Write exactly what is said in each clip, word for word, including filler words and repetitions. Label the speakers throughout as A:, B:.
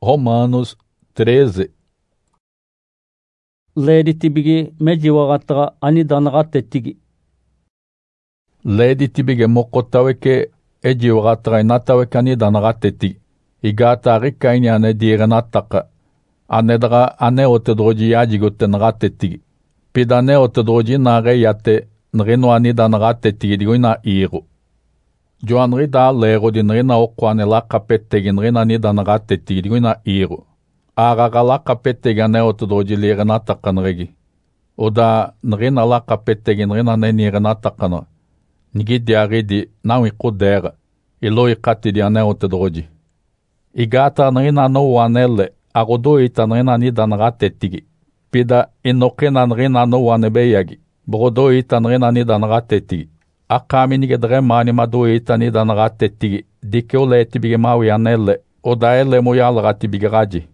A: Romanos treze.
B: Ledi tibigi mejiwagataga ani danaga tettigi.
A: Ledi tibige mokotaweke ejiwagataga inataweke ani danaga tettigi. Igata rikaini ane direnataka. Ane daga ane otedroji yajigote naga tettigi. Pidane otedroji nage yate nrino ani danaga tettigi digoina iru. Joanri da lero di nrina okwane la kapettegi nrina ani danaga tettigi digoina iru. Agaga la kapettegi ane otedroji lirenataka nregi. Oda nrina la kapettegi nrina ane nirenataka no. Nigi diari di nawi kudera. Ilo ikati di ane otedroji. Igata nrina no wanele. Agodo ita nrina ani danaga tettigi. Pida inokena nrina no wanebeyagi. Bogodo ita nrina ani danaga tettigi. Akami nige dre mani madu ita ni danaga tettigi. Dike ule etibige mawi anele. Oda ele moyalaga tibige gaji.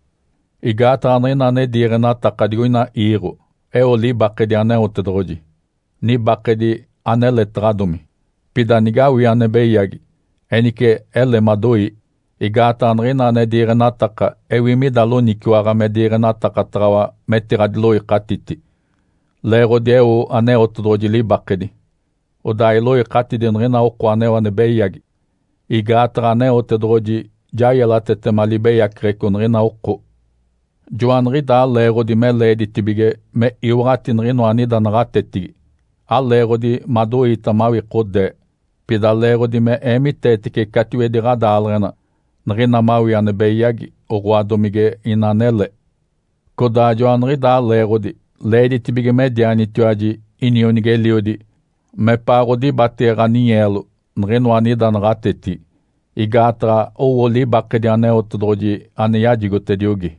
A: Igata nrina ne direna takadigoina iru. E oli bakedi ane otedroji. Ni bakedi anele tradumi. Pida nigawi anebeyagi. Enike ele madui. Igata nrina ne direna taka. Ewi midalo nikiwaga me direna taka trawa metiradilo ikatiti. Lero deo ane otedroji li bakedi. Oda ilo ikatidi nrina okwane wanebeyagi. Igata ane otedroji jayela tete malibeya kreko nrina oko. Joanri da lero di me ledi tibige me iwati nrino ani danaga tettigi. A lero di madu itamawi kode. Pida lero di me emi tetike katiwe di gada alrena. Nrina mawi anebeyagi ogwadomige inanele. Koda joanri da lero di ledi tibige me diani tuaji inionige liodi. Me paro di batera nielu nrino ani danaga tetti. Igatra owo li bakedi ane otodroji ane yajigote diogi.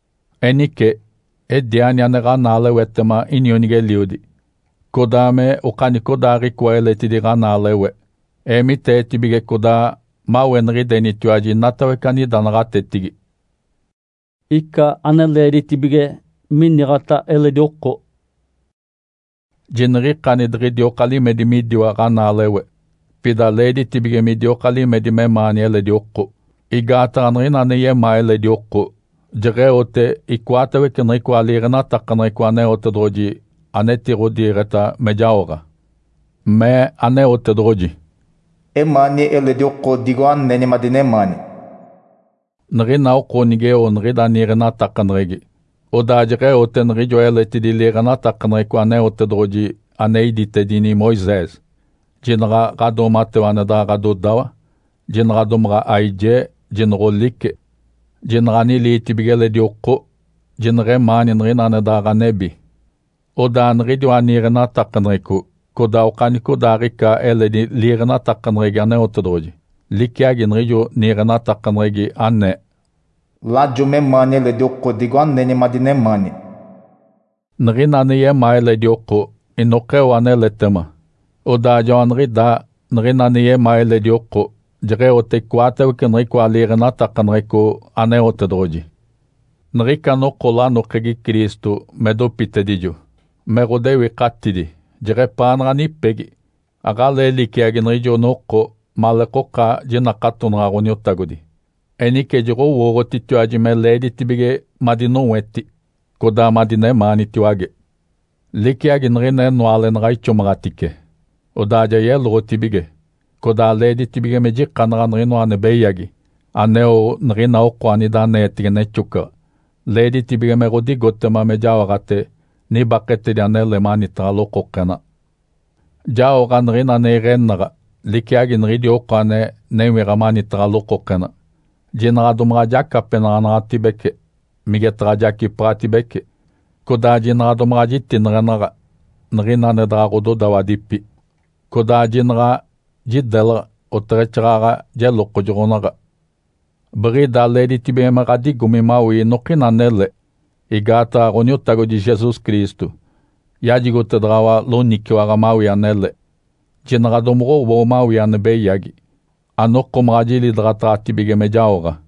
A: Enike, e diani anega nale wetema inionige liudi. Kodame okani kodari kwa eleti di ganale we. Emi te tibige koda mawenri deni tuaji natawe kani danaga tettigi.
B: Ika ane ledi tibige minigata eledi okko.
A: Jinri kani dri diokali medi midiwa ganale we. Pida ledi tibige midiokali medi me mani eledi okko. Igata anri nane ye ma eledi okko. Jere ote ikwatawe kenri kwa lirena takanri kwa ane otedroji ane tiro direta mejaora. Me ane otedroji.
C: E mani eledi okko digoan nene madine mani.
A: Nri na okko nige o nri da nirena takanregi. Oda jere ote nri jo eleti di lirena takanri kwa ane otedroji ane idite dini Moises. Jinra gado matewane da gado dawa. Jinra domra aije, jinro like. Jinrani li tibigele di okko, jinre mani nrina ne daga nebi. Oda nri diwa nirena takanreku, koda okaniko darika ele di lirena takanregi ane otodroji. Likiagi nri jo nirena takanregi ane.
C: La jo me mani le di okko digoan nene madine mani.
A: Nrina ne ye ma ele di okko, inoke wane letema. Oda jo nri da, nrina ne ye ma ele di okko. Jere ote kuatewe ke nri kwa lirena takanreko ane otedroji. Nri kano kola no kegi Kristo medo pitedijo. Merodewe katidi. Jere panra ni pegi. Aga leli kiagi nri jo noko maleko ka jina kato nrago ni otagodi. Eni ke jiro woro tituaji me ledi tibige madino weti. Koda madine mani tuage. Likiagi nri ne nuale nrai chomaratike. Odaja ye loro tibige. Koda ledi tibige meji kanra nrino ane beyagi. Aneo nrina oko ani da netige ne chuka. Ledi tibige me rodi gotema me jawagate ni bakete di ane lemani tralo kokena. Jawaga nrina ne rennaga. Likiagi nridi oko ane ne wiramani tralo kokena. Jinra dumra jaka penra nra tibeke. Mige trajaki pratibeke. Koda jinra dumra jiti nrenaga. Nrina ne dragodo dawadipi. Koda jinra jiddela otrechraga jelo kojonaga. Bari da ledi tibe magadi gumi mawi nokina nele. Igata ronyotago di Jesus Cristo. Yajigo tedrawa lo nikiwaga mawi anele. Jinra domro wo mawi anebe yagi. Anoko mrajili drata tibige mejaora.